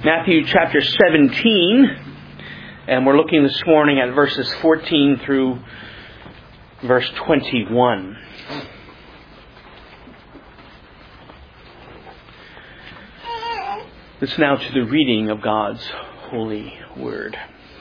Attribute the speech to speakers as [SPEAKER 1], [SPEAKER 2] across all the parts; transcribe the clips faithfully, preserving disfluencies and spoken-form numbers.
[SPEAKER 1] Matthew chapter seventeen, and we're looking this morning at verses fourteen through verse twenty-one. Listen now to the reading of God's holy word.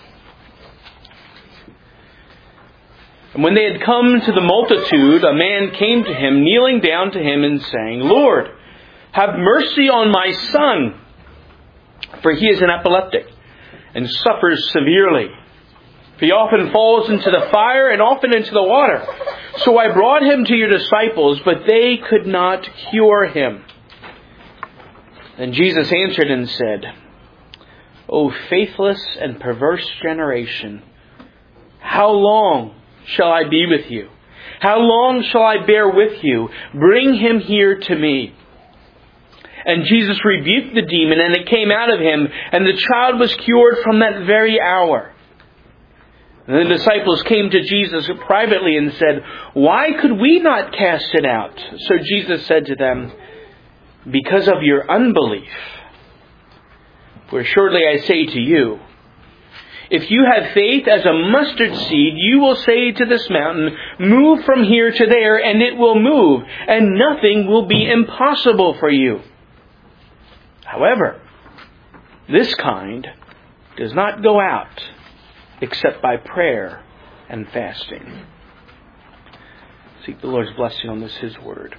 [SPEAKER 1] And when they had come to the multitude, a man came to him, kneeling down to him and saying, "Lord, have mercy on my son, for he is an epileptic and suffers severely. He often falls into the fire and often into the water. So I brought him to your disciples, but they could not cure him." Then Jesus answered and said, "O faithless and perverse generation, how long shall I be with you? How long shall I bear with you? Bring him here to me." And Jesus rebuked the demon, and it came out of him, and the child was cured from that very hour. And the disciples came to Jesus privately and said, "Why could we not cast it out?" So Jesus said to them, "Because of your unbelief. For assuredly I say to you, if you have faith as a mustard seed, you will say to this mountain, 'Move from here to there,' and it will move, and nothing will be impossible for you. However, this kind does not go out except by prayer and fasting." Seek the Lord's blessing on this, His word.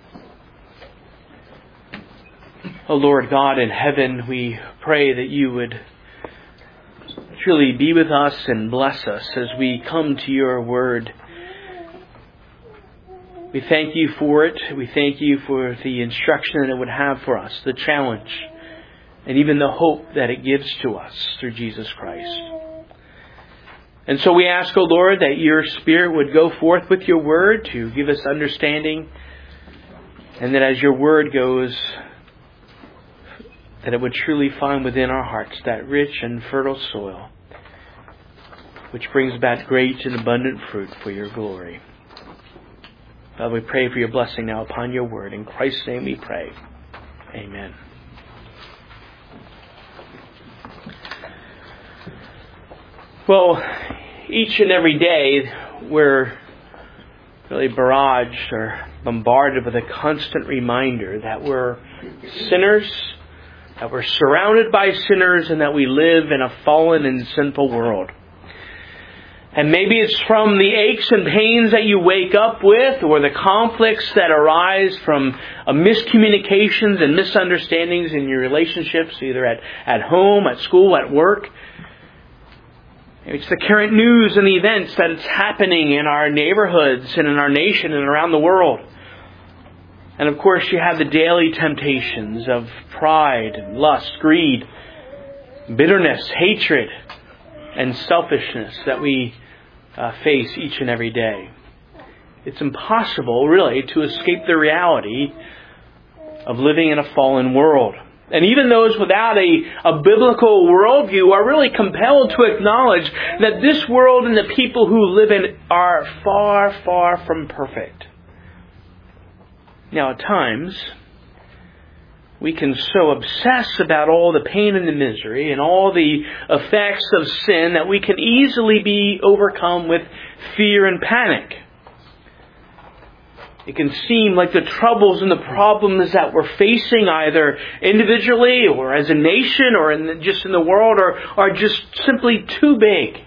[SPEAKER 1] O Lord God in heaven, we pray that you would truly be with us and bless us as we come to your word. We thank you for it. We thank you for the instruction that it would have for us, the challenge, and even the hope that it gives to us through Jesus Christ. And so we ask, O Lord, that your Spirit would go forth with your word to give us understanding, and that as your word goes, that it would truly find within our hearts that rich and fertile soil, which brings about great and abundant fruit for your glory. Father, we pray for your blessing now upon your word. In Christ's name we pray. Amen. Well, each and every day we're really barraged or bombarded with a constant reminder that we're sinners, that we're surrounded by sinners, and that we live in a fallen and sinful world. And maybe it's from the aches and pains that you wake up with, or the conflicts that arise from uh, miscommunications and misunderstandings in your relationships, either at, at home, at school, at work. It's the current news and the events that it's happening in our neighborhoods and in our nation and around the world. And of course you have the daily temptations of pride and lust, greed, bitterness, hatred, and selfishness that we uh, face each and every day. It's impossible, really, to escape the reality of living in a fallen world. And even those without a, a biblical worldview are really compelled to acknowledge that this world and the people who live in it are far, far from perfect. Now, at times, we can so obsess about all the pain and the misery and all the effects of sin that we can easily be overcome with fear and panic. It can seem like the troubles and the problems that we're facing, either individually or as a nation or in the, just in the world, are, are just simply too big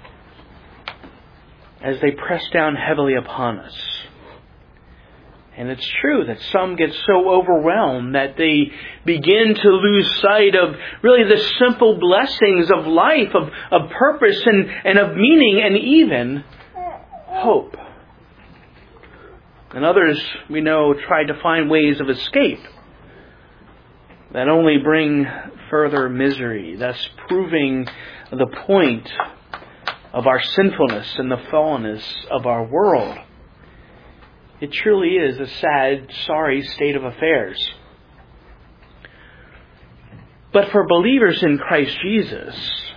[SPEAKER 1] as they press down heavily upon us. And it's true that some get so overwhelmed that they begin to lose sight of really the simple blessings of life, of, of purpose and, and of meaning, and even hope. And others, we know, try to find ways of escape that only bring further misery, thus proving the point of our sinfulness and the fallenness of our world. It truly is a sad, sorry state of affairs. But for believers in Christ Jesus,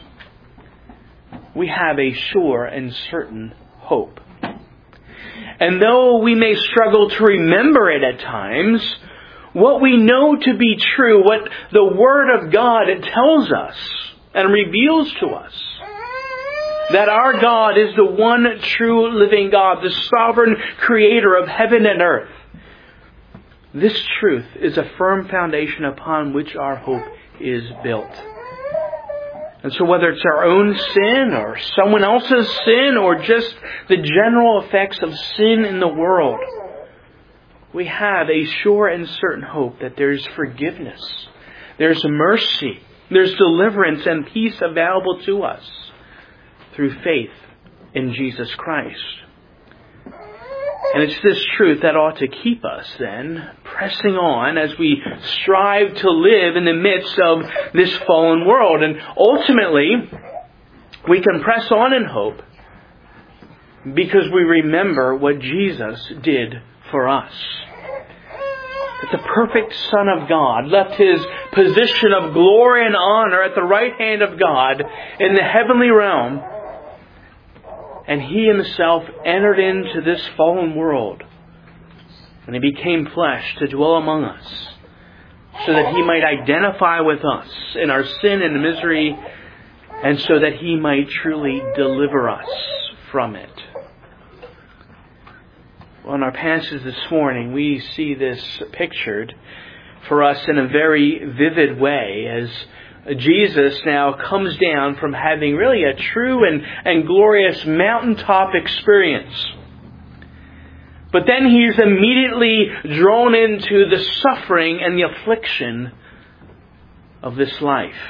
[SPEAKER 1] we have a sure and certain hope. And though we may struggle to remember it at times, what we know to be true, what the Word of God tells us and reveals to us. That our God is the one true living God, the sovereign creator of heaven and earth. This truth is a firm foundation upon which our hope is built. And so whether it's our own sin or someone else's sin or just the general effects of sin in the world, we have a sure and certain hope that there's forgiveness, there's mercy, there's deliverance and peace available to us through faith in Jesus Christ. And it's this truth that ought to keep us then pressing on as we strive to live in the midst of this fallen world. And ultimately, we can press on in hope because we remember what Jesus did for us. That the perfect Son of God left His position of glory and honor at the right hand of God in the heavenly realm, and He Himself entered into this fallen world, and He became flesh to dwell among us, so that He might identify with us in our sin and misery, and so that He might truly deliver us from it. Well, in our passage this morning, we see this pictured for us in a very vivid way as Jesus now comes down from having really a true and, and glorious mountaintop experience. But then He's immediately drawn into the suffering and the affliction of this life.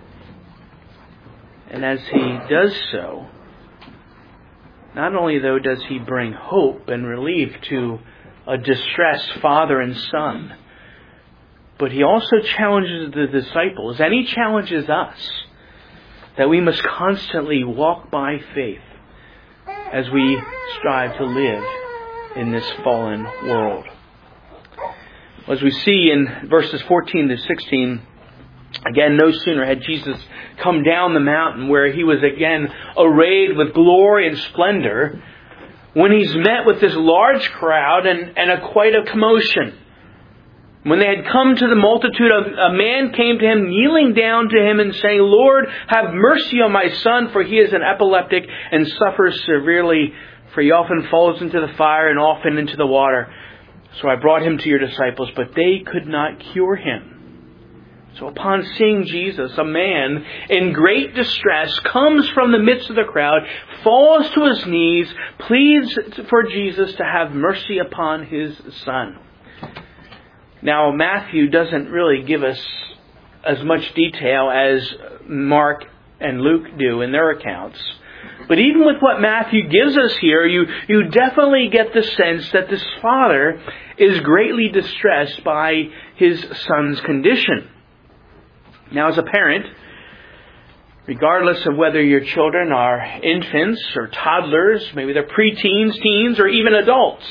[SPEAKER 1] And as He does so, not only, though, does He bring hope and relief to a distressed father and son, but He also challenges the disciples, and He challenges us, that we must constantly walk by faith as we strive to live in this fallen world. As we see in verses fourteen to sixteen, again, no sooner had Jesus come down the mountain where He was again arrayed with glory and splendor, when He's met with this large crowd and, and a quite a commotion. When they had come to the multitude, a man came to Him, kneeling down to Him and saying, "Lord, have mercy on my son, for he is an epileptic and suffers severely, for he often falls into the fire and often into the water. So I brought him to your disciples, but they could not cure him." So upon seeing Jesus, a man in great distress comes from the midst of the crowd, falls to his knees, pleads for Jesus to have mercy upon his son. Now, Matthew doesn't really give us as much detail as Mark and Luke do in their accounts. But even with what Matthew gives us here, you, you definitely get the sense that this father is greatly distressed by his son's condition. Now, as a parent, regardless of whether your children are infants or toddlers, maybe they're preteens, teens, or even adults,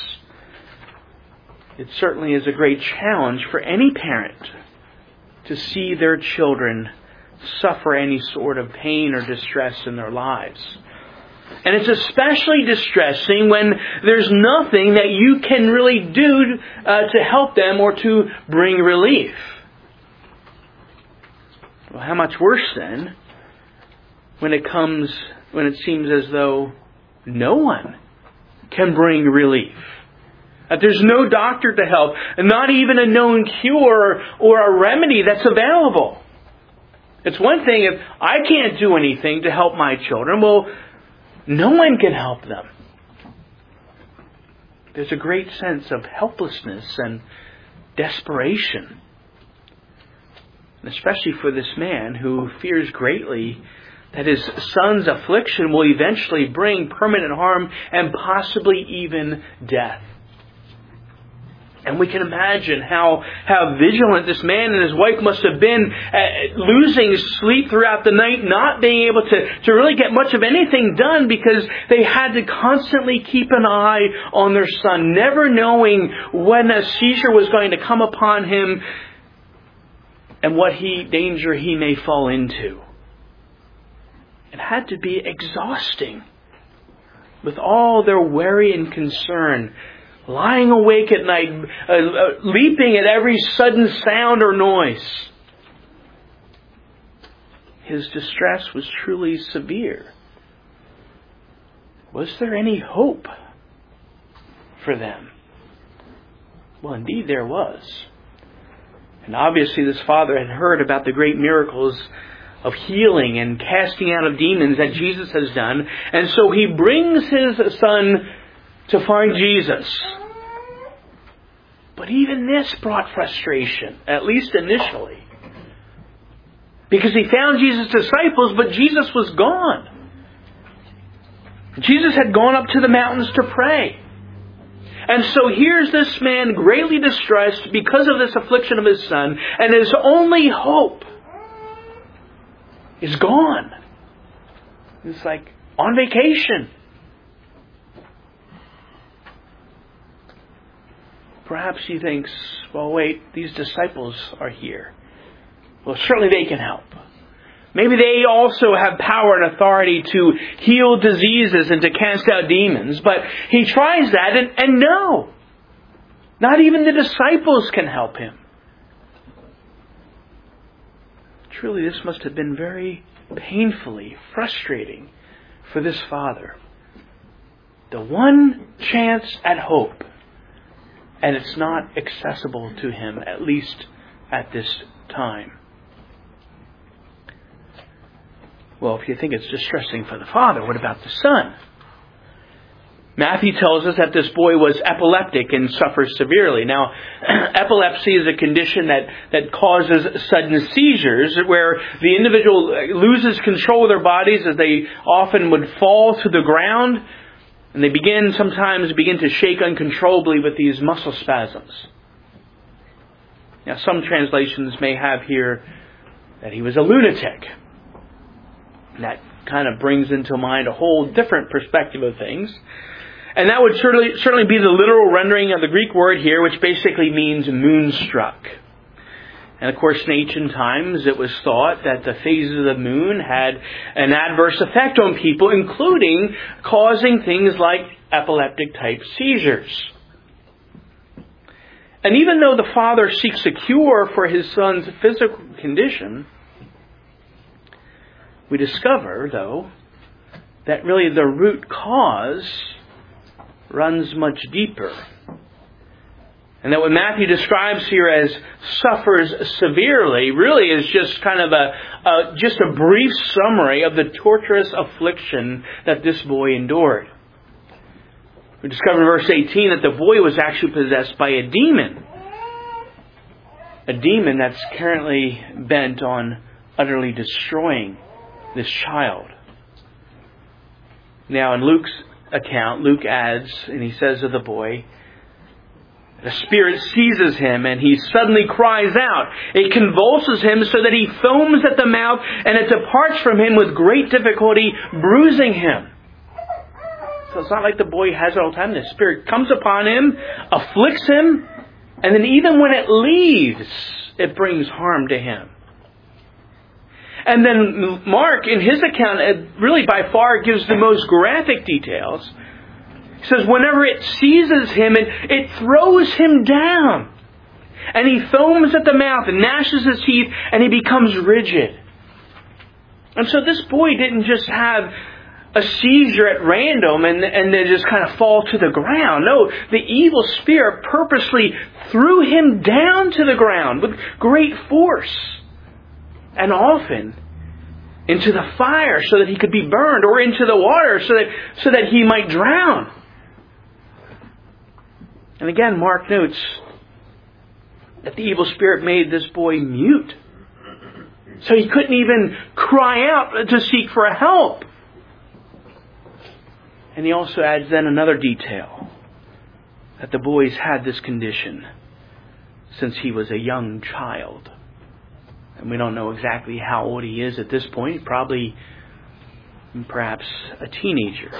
[SPEAKER 1] it certainly is a great challenge for any parent to see their children suffer any sort of pain or distress in their lives. And it's especially distressing when there's nothing that you can really do uh, to help them or to bring relief. Well, how much worse then when it comes, when it seems as though no one can bring relief. That there's no doctor to help, and not even a known cure or a remedy that's available. It's one thing if I can't do anything to help my children. Well, no one can help them. There's a great sense of helplessness and desperation. Especially for this man who fears greatly that his son's affliction will eventually bring permanent harm and possibly even death. And we can imagine how, how vigilant this man and his wife must have been, uh, losing sleep throughout the night, not being able to, to really get much of anything done because they had to constantly keep an eye on their son, never knowing when a seizure was going to come upon him and what he danger he may fall into. It had to be exhausting with all their worry and concern lying awake at night, uh, uh, leaping at every sudden sound or noise. His distress was truly severe. Was there any hope for them? Well, indeed there was. And obviously this father had heard about the great miracles of healing and casting out of demons that Jesus has done. And so he brings his son to find Jesus. But even this brought frustration, at least initially. Because he found Jesus' disciples, but Jesus was gone. Jesus had gone up to the mountains to pray. And so here's this man greatly distressed because of this affliction of his son, and his only hope is gone. It's like on vacation. Perhaps he thinks, well, wait, these disciples are here. Well, certainly they can help. Maybe they also have power and authority to heal diseases and to cast out demons. But he tries that and, and no. Not even the disciples can help him. Truly, this must have been very painfully frustrating for this father. The one chance at hope. And it's not accessible to him, at least at this time. Well, if you think it's distressing for the father, what about the son? Matthew tells us that this boy was epileptic and suffers severely. Now, epilepsy is a condition that, that causes sudden seizures where the individual loses control of their bodies as they often would fall to the ground. And they begin, sometimes begin to shake uncontrollably with these muscle spasms. Now, some translations may have here that he was a lunatic. That kind of brings into mind a whole different perspective of things. And that would certainly, certainly be the literal rendering of the Greek word here, which basically means moonstruck. And of course, in ancient times, it was thought that the phases of the moon had an adverse effect on people, including causing things like epileptic type seizures. And even though the father seeks a cure for his son's physical condition, we discover, though, that really the root cause runs much deeper. And that what Matthew describes here as suffers severely really is just kind of a, a just a brief summary of the torturous affliction that this boy endured. We discover in verse eighteen that the boy was actually possessed by a demon. A demon that's currently bent on utterly destroying this child. Now in Luke's account, Luke adds, and he says of the boy, the spirit seizes him and he suddenly cries out. It convulses him so that he foams at the mouth, and it departs from him with great difficulty, bruising him. So it's not like the boy has it all the time. The spirit comes upon him, afflicts him, and then even when it leaves, it brings harm to him. And then Mark, in his account, really by far gives the most graphic details. He says, whenever it seizes him, it, it throws him down. And he foams at the mouth and gnashes his teeth, and he becomes rigid. And so this boy didn't just have a seizure at random and, and then just kind of fall to the ground. No, the evil spirit purposely threw him down to the ground with great force. And often into the fire so that he could be burned, or into the water so that, so that he might drown. And again, Mark notes that the evil spirit made this boy mute. So he couldn't even cry out to seek for help. And he also adds then another detail, that the boy's had this condition since he was a young child. And we don't know exactly how old he is at this point. Probably, perhaps, a teenager.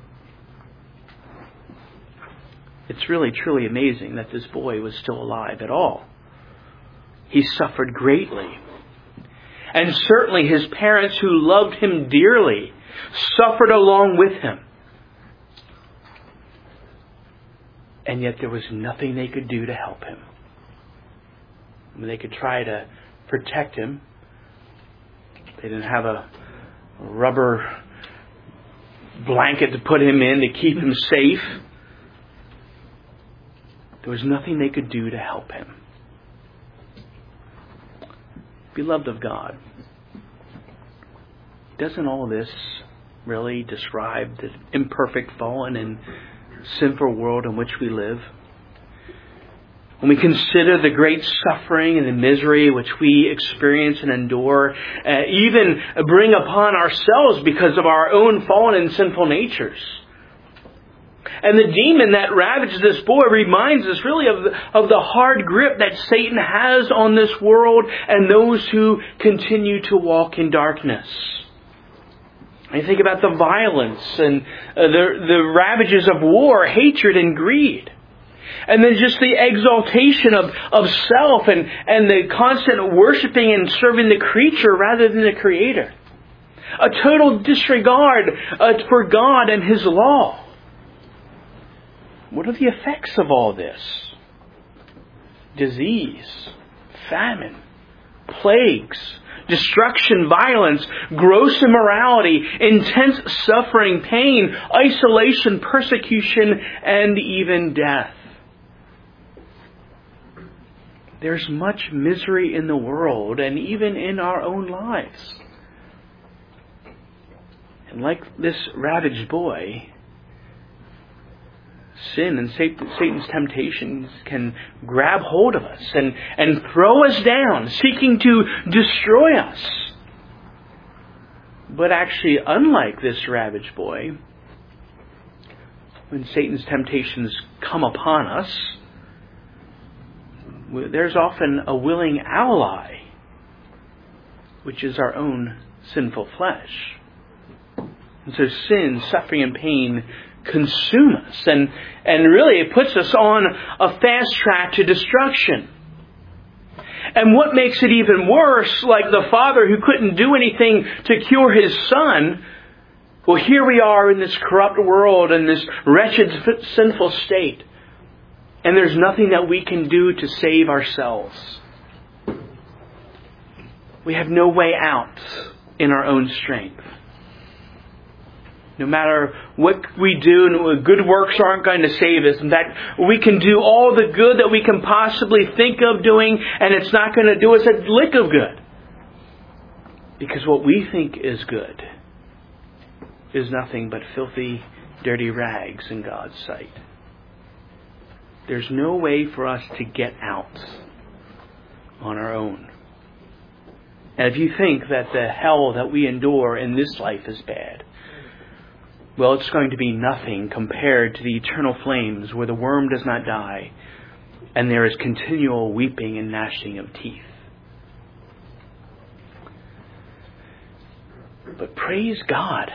[SPEAKER 1] It's really, truly amazing that this boy was still alive at all. He suffered greatly. And certainly his parents, who loved him dearly, suffered along with him. And yet there was nothing they could do to help him. I mean, they could try to protect him. They didn't have a rubber blanket to put him in to keep him safe. There was nothing they could do to help him. Beloved of God, doesn't all this really describe the imperfect, fallen, and sinful world in which we live? When we consider the great suffering and the misery which we experience and endure, uh, even bring upon ourselves because of our own fallen and sinful natures. And the demon that ravages this boy reminds us really of the, of the hard grip that Satan has on this world and those who continue to walk in darkness. I think about the violence and uh, the, the ravages of war, hatred, and greed. And then just the exaltation of, of self and, and the constant worshiping and serving the creature rather than the Creator. A total disregard uh, for God and His law. What are the effects of all this? Disease, famine, plagues, destruction, violence, gross immorality, intense suffering, pain, isolation, persecution, and even death. There's much misery in the world and even in our own lives. And like this ravaged boy, sin and Satan's temptations can grab hold of us and, and throw us down, seeking to destroy us. But actually, unlike this ravaged boy, when Satan's temptations come upon us, there's often a willing ally, which is our own sinful flesh. And so sin, suffering, and pain consume us. And, and really it puts us on a fast track to destruction. And what makes it even worse, like the father who couldn't do anything to cure his son, well, here we are in this corrupt world, in this wretched, sinful state. And there's nothing that we can do to save ourselves. We have no way out in our own strength. No matter what we do, good works aren't going to save us. In fact, we can do all the good that we can possibly think of doing, and it's not going to do us a lick of good. Because what we think is good is nothing but filthy, dirty rags in God's sight. There's no way for us to get out on our own. And if you think that the hell that we endure in this life is bad, well, it's going to be nothing compared to the eternal flames where the worm does not die and there is continual weeping and gnashing of teeth. But praise God.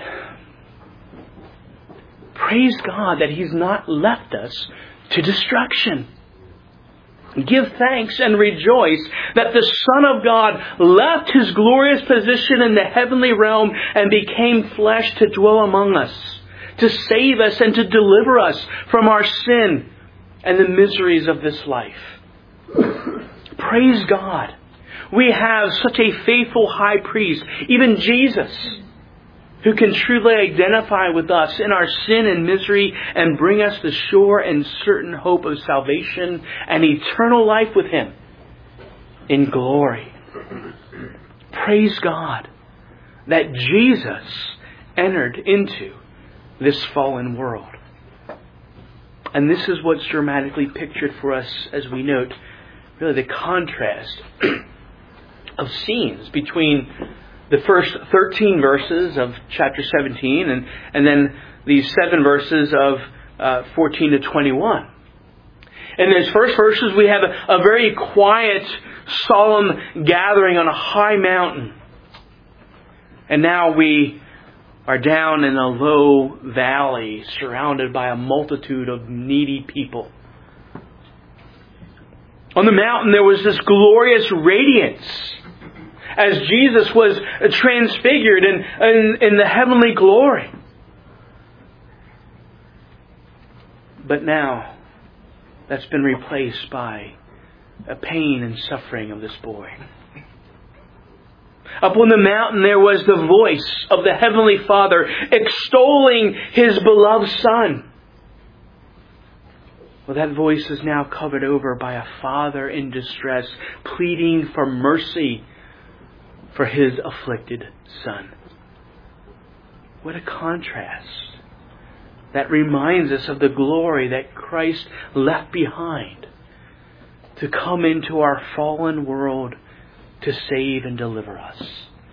[SPEAKER 1] Praise God that He's not left us to destruction. Give thanks and rejoice that the Son of God left His glorious position in the heavenly realm and became flesh to dwell among us, to save us and to deliver us from our sin and the miseries of this life. Praise God. We have such a faithful high priest, even Jesus, who can truly identify with us in our sin and misery and bring us the sure and certain hope of salvation and eternal life with Him in glory. Praise God that Jesus entered into this fallen world. And this is what's dramatically pictured for us as we note really the contrast of scenes between the first thirteen verses of chapter seventeen and, and then these seven verses of uh, fourteen to twenty-one. In those first verses we have a, a very quiet, solemn gathering on a high mountain. And now we are down in a low valley surrounded by a multitude of needy people. On the mountain there was this glorious radiance as Jesus was transfigured in, in, in the heavenly glory. But now, that's been replaced by a pain and suffering of this boy. Up on the mountain there was the voice of the Heavenly Father extolling His beloved Son. Well, that voice is now covered over by a father in distress, pleading for mercy for his afflicted son. What a contrast. That reminds us of the glory that Christ left behind to come into our fallen world to save and deliver us.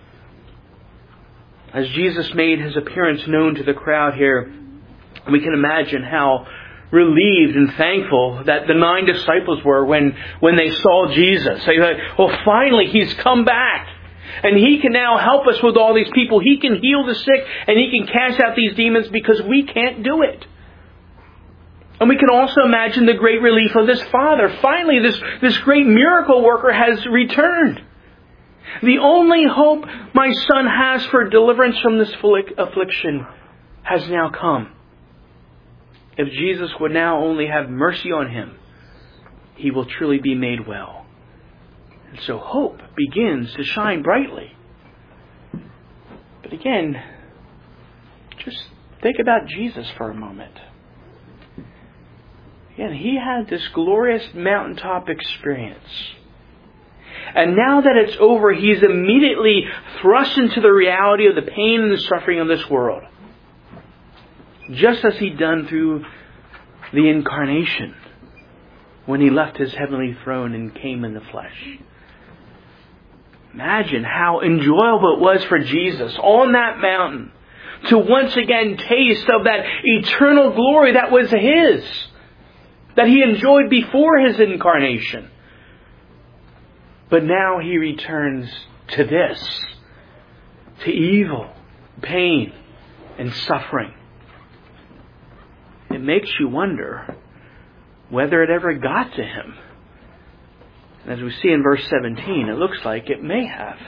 [SPEAKER 1] As Jesus made His appearance known to the crowd here, we can imagine how relieved and thankful that the nine disciples were when, when they saw Jesus. They thought, well, finally He's come back. And He can now help us with all these people. He can heal the sick and He can cast out these demons because we can't do it. And we can also imagine the great relief of this father. Finally, this, this great miracle worker has returned. The only hope my son has for deliverance from this affliction has now come. If Jesus would now only have mercy on him, he will truly be made well. And so hope begins to shine brightly. But again, just think about Jesus for a moment. Again, He had this glorious mountaintop experience. And now that it's over, He's immediately thrust into the reality of the pain and the suffering of this world. Just as He'd done through the incarnation, when He left His heavenly throne and came in the flesh. Imagine how enjoyable it was for Jesus on that mountain to once again taste of that eternal glory that was His, that He enjoyed before His incarnation. But now He returns to this, to evil, pain, and suffering. It makes you wonder whether it ever got to Him. And as we see in verse seventeen, it looks like it may have.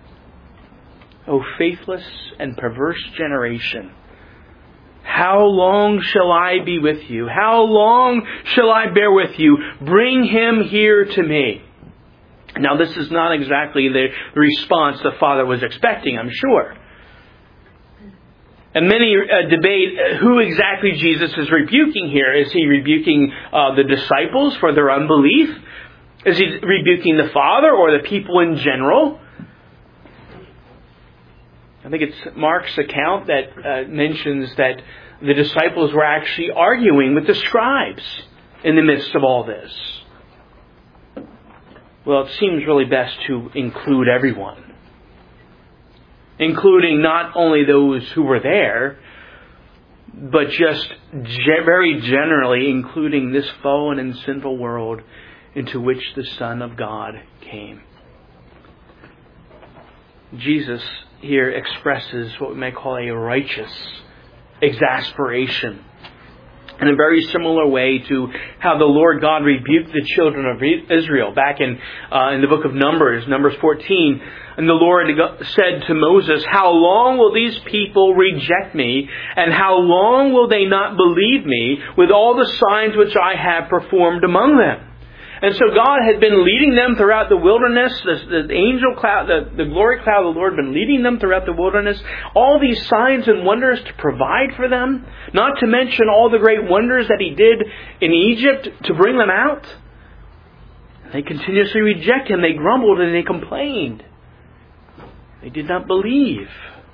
[SPEAKER 1] O faithless and perverse generation, how long shall I be with you? How long shall I bear with you? Bring him here to me. Now, this is not exactly the response the Father was expecting, I'm sure. And many uh, debate who exactly Jesus is rebuking here. Is He rebuking uh, the disciples for their unbelief? Is He rebuking the Father or the people in general? I think it's Mark's account that uh, mentions that the disciples were actually arguing with the scribes in the midst of all this. Well, it seems really best to include everyone, including not only those who were there, but just ge- very generally including this fallen and sinful world into which the Son of God came. Jesus here expresses what we may call a righteous exasperation in a very similar way to how the Lord God rebuked the children of Israel back in uh, in the book of Numbers, Numbers fourteen. And the Lord said to Moses, how long will these people reject me? And how long will they not believe me with all the signs which I have performed among them? And so God had been leading them throughout the wilderness. The, the angel cloud, the, the glory cloud of the Lord had been leading them throughout the wilderness. All these signs and wonders to provide for them. Not to mention all the great wonders that He did in Egypt to bring them out. They continuously rejected Him. They grumbled and they complained. They did not believe.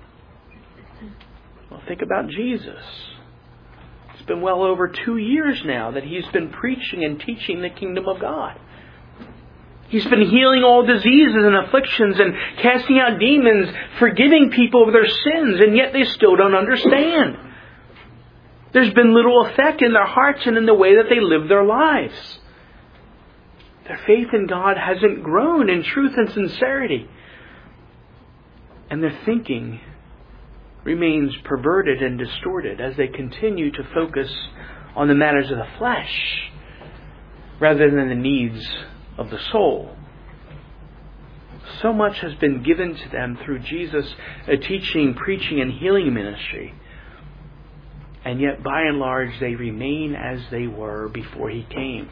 [SPEAKER 1] Well, think about Jesus. It's been well over two years now that He's been preaching and teaching the kingdom of God. He's been healing all diseases and afflictions and casting out demons, forgiving people of their sins, and yet they still don't understand. There's been little effect in their hearts and in the way that they live their lives. Their faith in God hasn't grown in truth and sincerity. And their thinking remains perverted and distorted as they continue to focus on the matters of the flesh rather than the needs of the soul. So much has been given to them through Jesus' teaching, preaching, and healing ministry. And yet, by and large, they remain as they were before He came.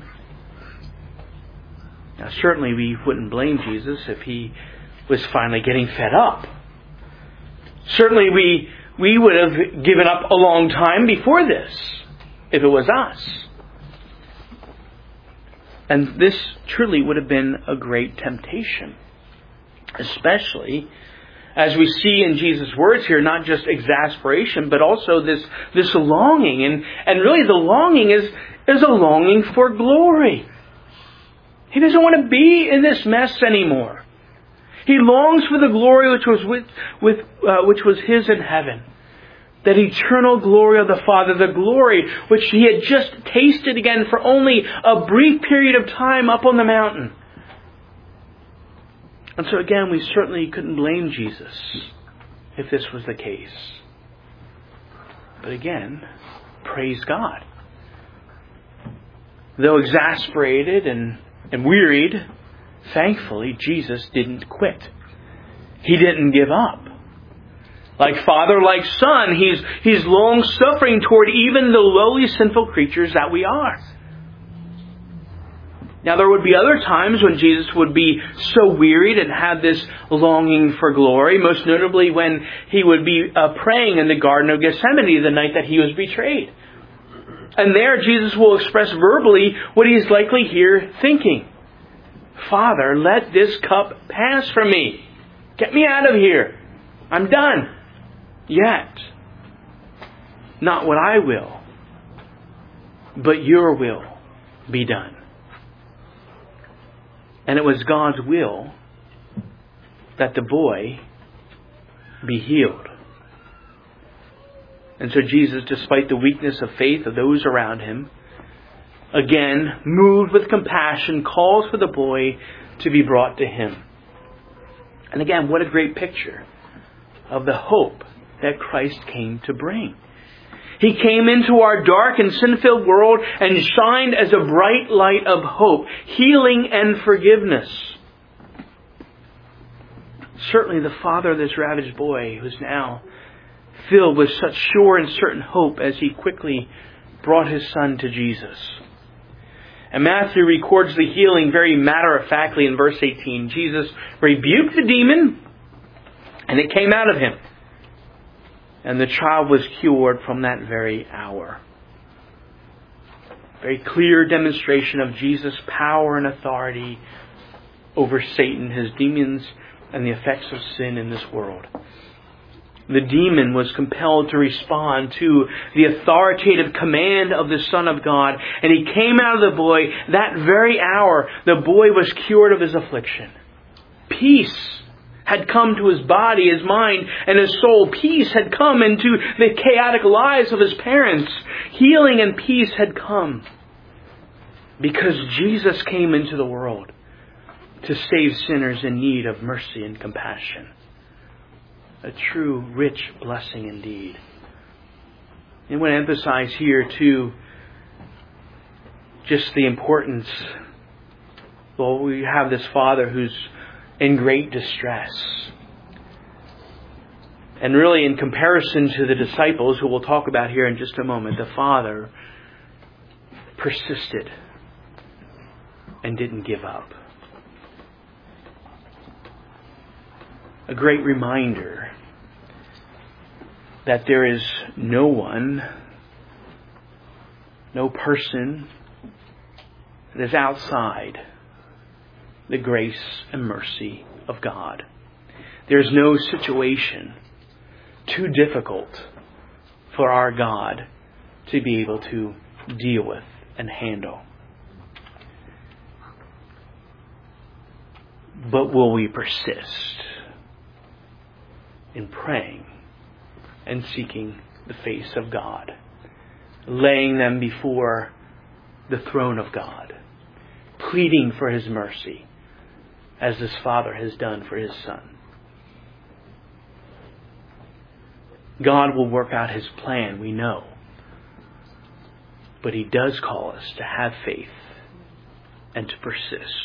[SPEAKER 1] Now, certainly we wouldn't blame Jesus if He was finally getting fed up. Certainly we, we would have given up a long time before this, if it was us. And this truly would have been a great temptation. Especially as we see in Jesus' words here, not just exasperation, but also this, this longing. And, and really the longing is, is a longing for glory. He doesn't want to be in this mess anymore. He longs for the glory which was with, with uh, which was His in heaven. That eternal glory of the Father, the glory which He had just tasted again for only a brief period of time up on the mountain. And so again, we certainly couldn't blame Jesus if this was the case. But again, praise God. Though exasperated and, and wearied, thankfully, Jesus didn't quit. He didn't give up. Like Father, like Son, He's, he's long-suffering toward even the lowly sinful creatures that we are. Now, there would be other times when Jesus would be so wearied and have this longing for glory, most notably when He would be uh, praying in the Garden of Gethsemane the night that He was betrayed. And there, Jesus will express verbally what He is likely here thinking. Father, let this cup pass from me. Get me out of here. I'm done. Yet, not what I will, but Your will be done. And it was God's will that the boy be healed. And so Jesus, despite the weakness of faith of those around Him, again, moved with compassion, calls for the boy to be brought to Him. And again, what a great picture of the hope that Christ came to bring. He came into our dark and sin-filled world and shined as a bright light of hope, healing and forgiveness. Certainly the father of this ravaged boy was now filled with such sure and certain hope as he quickly brought his son to Jesus. And Matthew records the healing very matter-of-factly in verse eighteen. Jesus rebuked the demon, and it came out of him. And the child was cured from that very hour. Very clear demonstration of Jesus' power and authority over Satan, his demons, and the effects of sin in this world. The demon was compelled to respond to the authoritative command of the Son of God, and he came out of the boy. That very hour, the boy was cured of his affliction. Peace had come to his body, his mind, and his soul. Peace had come into the chaotic lives of his parents. Healing and peace had come because Jesus came into the world to save sinners in need of mercy and compassion. A true, rich blessing indeed. I want to emphasize here, too, just the importance. Well, we have this father who's in great distress. And really, in comparison to the disciples, who we'll talk about here in just a moment, the father persisted and didn't give up. A great reminder that there is no one, no person that is outside the grace and mercy of God. There's no situation too difficult for our God to be able to deal with and handle. But will we persist in praying and seeking the face of God, laying them before the throne of God, pleading for His mercy, as this Father has done for His Son? God will work out His plan, we know. But He does call us to have faith and to persist.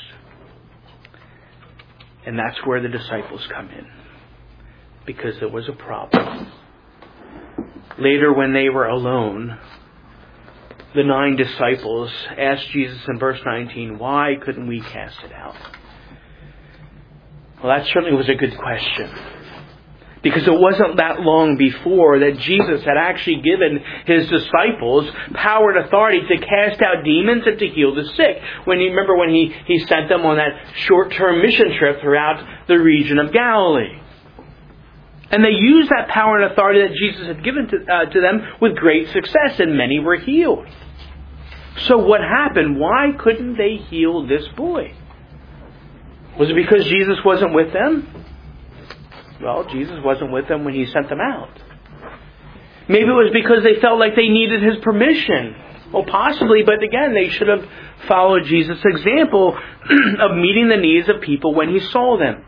[SPEAKER 1] And that's where the disciples come in. Because there was a problem. Later, when they were alone, the nine disciples asked Jesus in verse nineteen, why couldn't we cast it out? Well, that certainly was a good question. Because it wasn't that long before that Jesus had actually given His disciples power and authority to cast out demons and to heal the sick. When you remember when He, he sent them on that short-term mission trip throughout the region of Galilee. And they used that power and authority that Jesus had given to, uh, to them with great success, and many were healed. So what happened? Why couldn't they heal this boy? Was it because Jesus wasn't with them? Well, Jesus wasn't with them when He sent them out. Maybe it was because they felt like they needed His permission. Well, possibly, but again, they should have followed Jesus' example of meeting the needs of people when He saw them.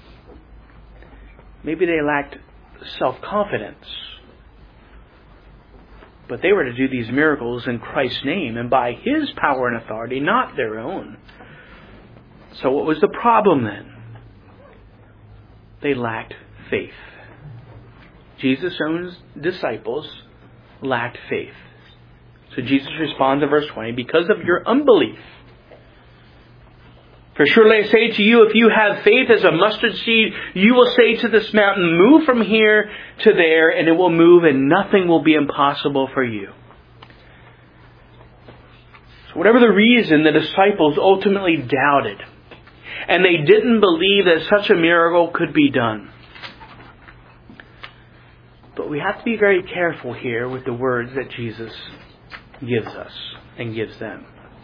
[SPEAKER 1] Maybe they lacked self-confidence. But they were to do these miracles in Christ's name and by His power and authority, not their own. So what was the problem then? They lacked faith. Jesus' own disciples lacked faith. So Jesus responds in verse twenty, because of your unbelief. For surely I say to you, if you have faith as a mustard seed, you will say to this mountain, move from here to there, and it will move, and nothing will be impossible for you. So whatever the reason, the disciples ultimately doubted. And they didn't believe that such a miracle could be done. But we have to be very careful here with the words that Jesus gives us and gives them.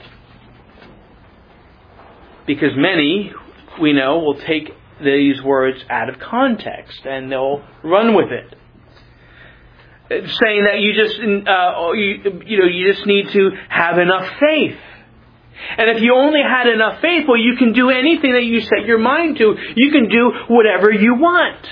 [SPEAKER 1] Because many, we know, will take these words out of context and they'll run with it. Saying that you just, uh, you, you know, you just need to have enough faith. And if you only had enough faith, well, you can do anything that you set your mind to. You can do whatever you want.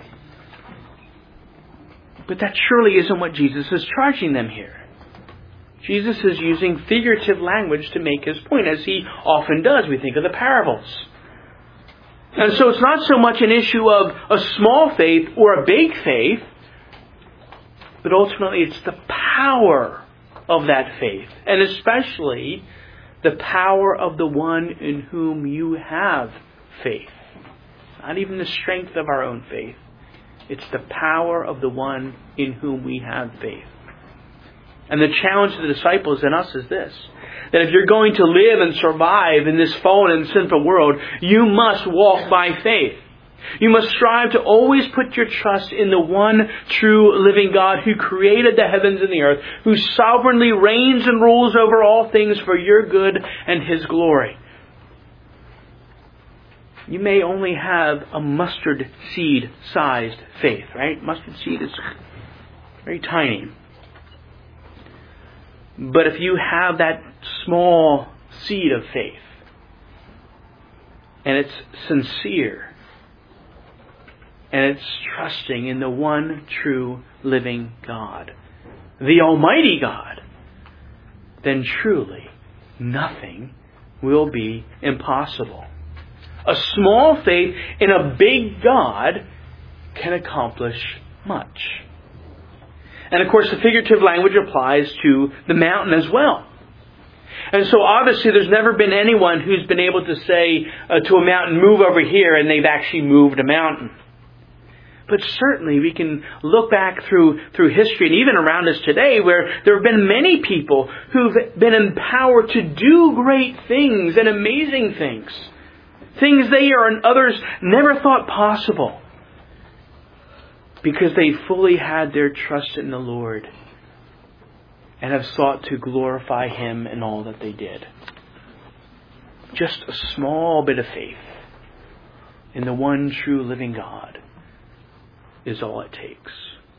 [SPEAKER 1] But that surely isn't what Jesus is charging them here. Jesus is using figurative language to make His point, as He often does. We think of the parables. And so it's not so much an issue of a small faith or a big faith, but ultimately it's the power of that faith. And especially the power of the one in whom you have faith. Not even the strength of our own faith. It's the power of the one in whom we have faith. And the challenge to the disciples and us is this. That if you're going to live and survive in this fallen and sinful world, you must walk by faith. You must strive to always put your trust in the one true living God who created the heavens and the earth, who sovereignly reigns and rules over all things for your good and His glory. You may only have a mustard seed sized faith, right? Mustard seed is very tiny. But if you have that small seed of faith, and it's sincere, and it's trusting in the one true living God, the Almighty God, then truly nothing will be impossible. A small faith in a big God can accomplish much. And of course the figurative language applies to the mountain as well. And so obviously there's never been anyone who's been able to say uh, to a mountain, move over here, and they've actually moved a mountain. But certainly we can look back through through history and even around us today where there have been many people who've been empowered to do great things and amazing things. Things they or others never thought possible. Because they fully had their trust in the Lord and have sought to glorify Him in all that they did. Just a small bit of faith in the one true living God is all it takes.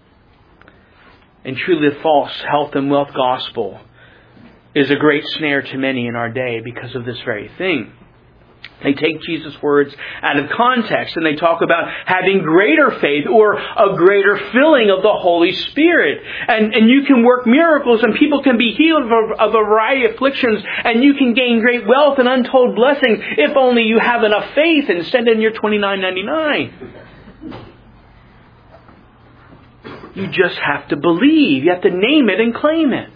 [SPEAKER 1] And truly the false health and wealth gospel is a great snare to many in our day because of this very thing. They take Jesus' words out of context and they talk about having greater faith or a greater filling of the Holy Spirit. And, and you can work miracles and people can be healed of, of a variety of afflictions and you can gain great wealth and untold blessing if only you have enough faith and send in your twenty-nine ninety-nine. You just have to believe. You have to name it and claim it.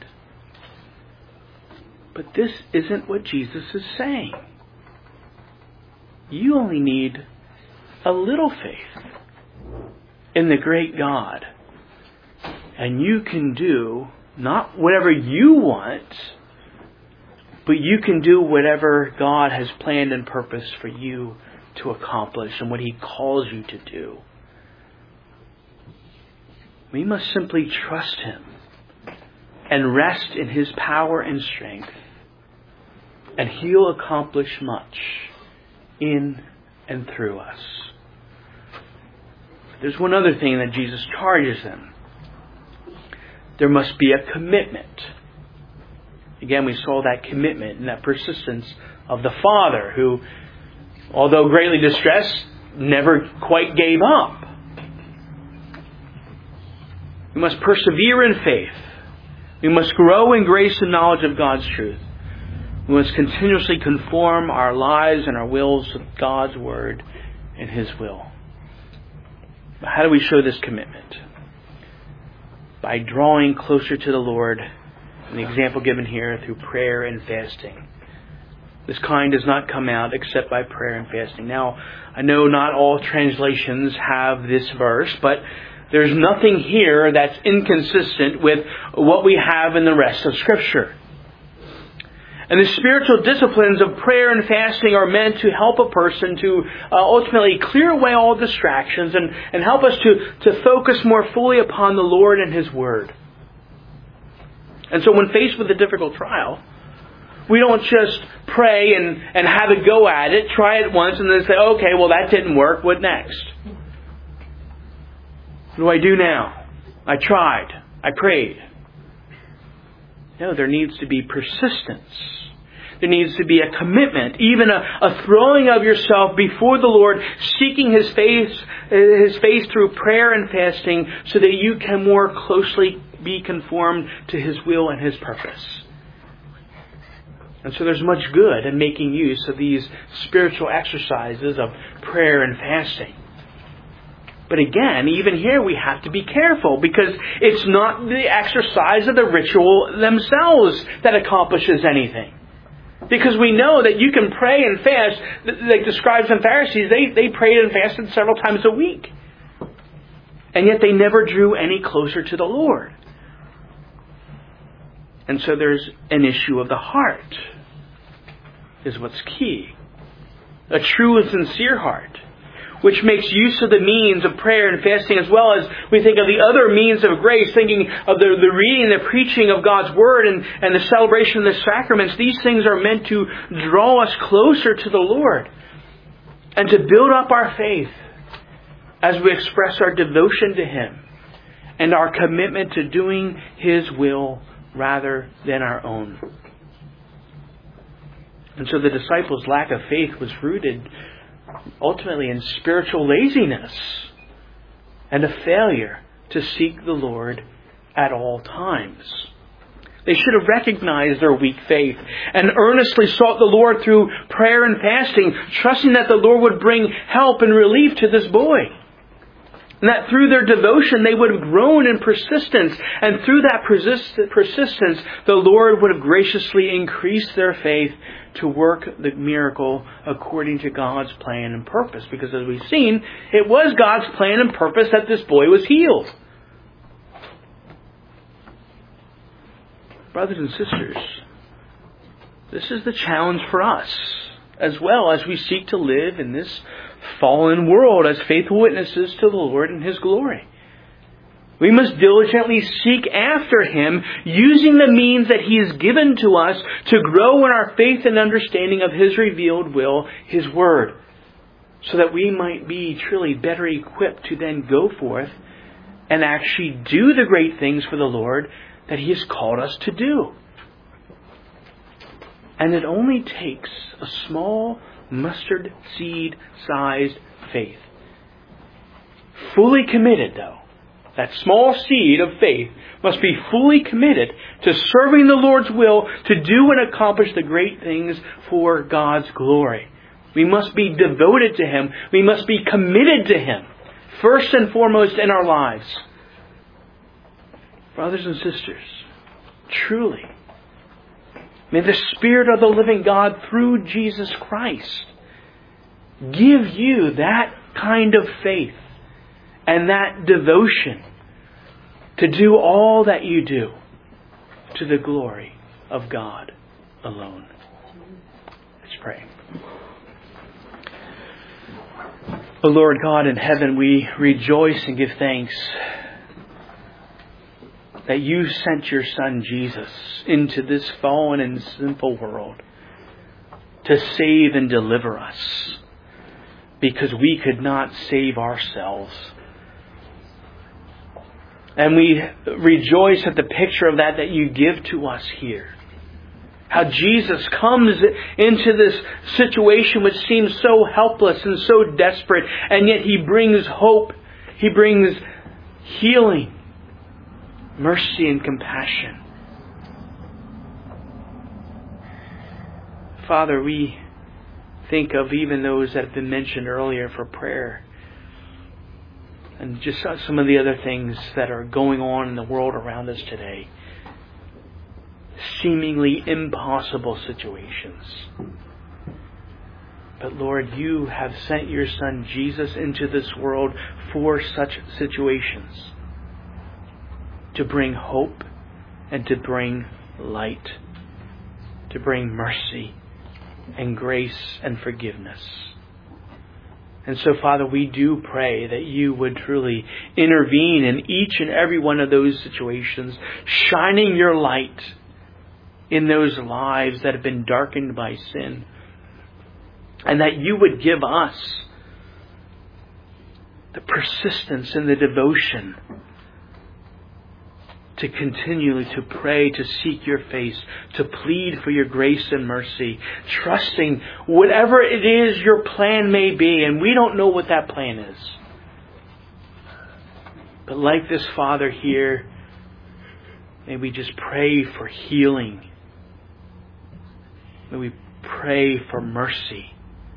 [SPEAKER 1] But this isn't what Jesus is saying. You only need a little faith in the great God. And you can do not whatever you want, but you can do whatever God has planned and purposed for you to accomplish and what He calls you to do. We must simply trust Him and rest in His power and strength, and He'll accomplish much in and through us. There's one other thing that Jesus charges them. There must be a commitment. Again, we saw that commitment and that persistence of the Father who, although greatly distressed, never quite gave up. We must persevere in faith. We must grow in grace and knowledge of God's truth. We must continuously conform our lives and our wills to God's Word and His will. How do we show this commitment? By drawing closer to the Lord, and the example given here through prayer and fasting. This kind does not come out except by prayer and fasting. Now, I know not all translations have this verse, but there's nothing here that's inconsistent with what we have in the rest of Scripture. And the spiritual disciplines of prayer and fasting are meant to help a person to uh, ultimately clear away all distractions and, and help us to, to focus more fully upon the Lord and His Word. And so when faced with a difficult trial, we don't just pray and, and have a go at it, try it once, and then say, okay, well that didn't work, what next? What do I do now? I tried. I prayed. No, there needs to be persistence. There needs to be a commitment, even a, a throwing of yourself before the Lord, seeking His face, His face through prayer and fasting, so that you can more closely be conformed to His will and His purpose. And so there's much good in making use of these spiritual exercises of prayer and fasting. But again, even here we have to be careful, because it's not the exercise of the ritual themselves that accomplishes anything. Because we know that you can pray and fast. Like the scribes and Pharisees, they, they prayed and fasted several times a week. And yet they never drew any closer to the Lord. And so there's an issue of the heart, is what's key. A true and sincere heart, which makes use of the means of prayer and fasting, as well as we think of the other means of grace, thinking of the, the reading, the preaching of God's Word, and, and the celebration of the sacraments. These things are meant to draw us closer to the Lord and to build up our faith as we express our devotion to Him and our commitment to doing His will rather than our own. And so the disciples' lack of faith was rooted ultimately in spiritual laziness and a failure to seek the Lord at all times. They should have recognized their weak faith and earnestly sought the Lord through prayer and fasting, trusting that the Lord would bring help and relief to this boy. And that through their devotion they would have grown in persistence. And through that persist- persistence, the Lord would have graciously increased their faith to work the miracle according to God's plan and purpose. Because as we've seen, it was God's plan and purpose that this boy was healed. Brothers and sisters, this is the challenge for us, as well as we seek to live in this fallen world as faithful witnesses to the Lord and His glory. We must diligently seek after Him, using the means that He has given to us to grow in our faith and understanding of His revealed will, His Word, so that we might be truly better equipped to then go forth and actually do the great things for the Lord that He has called us to do. And it only takes a small mustard seed sized faith. Fully committed, though. That small seed of faith must be fully committed to serving the Lord's will, to do and accomplish the great things for God's glory. We must be devoted to Him. We must be committed to Him, first and foremost in our lives. Brothers and sisters, truly, may the Spirit of the living God through Jesus Christ give you that kind of faith and that devotion to do all that you do to the glory of God alone. Let's pray. O Lord God in heaven, we rejoice and give thanks that you sent your Son Jesus into this fallen and sinful world to save and deliver us, because we could not save ourselves. And we rejoice at the picture of that that you give to us here. How Jesus comes into this situation which seems so helpless and so desperate, and yet He brings hope. He brings healing, mercy and compassion. Father, we think of even those that have been mentioned earlier for prayer, and just some of the other things that are going on in the world around us today. Seemingly impossible situations. But Lord, you have sent your Son Jesus into this world for such situations, to bring hope and to bring light, to bring mercy and grace and forgiveness. And so, Father, we do pray that you would truly intervene in each and every one of those situations, shining your light in those lives that have been darkened by sin. And that you would give us the persistence and the devotion to continually to pray, to seek your face, to plead for your grace and mercy, trusting whatever it is your plan may be, and we don't know what that plan is. But like this Father here, may we just pray for healing. May we pray for mercy.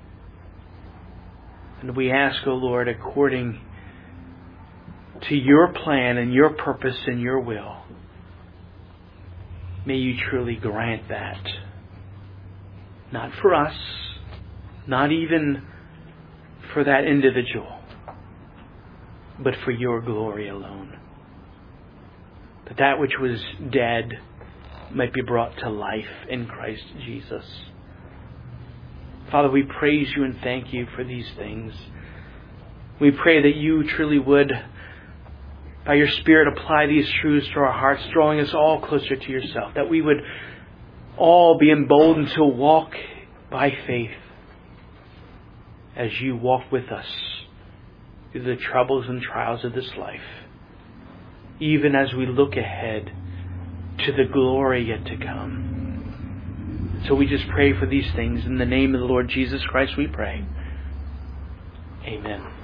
[SPEAKER 1] And we ask, O Lord, according to your plan and your purpose and your will, may you truly grant that. Not for us, not even for that individual, but for your glory alone. That that which was dead might be brought to life in Christ Jesus. Father, we praise you and thank you for these things. We pray that you truly would, by your Spirit, apply these truths to our hearts, drawing us all closer to yourself. That we would all be emboldened to walk by faith as you walk with us through the troubles and trials of this life, even as we look ahead to the glory yet to come. So we just pray for these things. In the name of the Lord Jesus Christ we pray. Amen.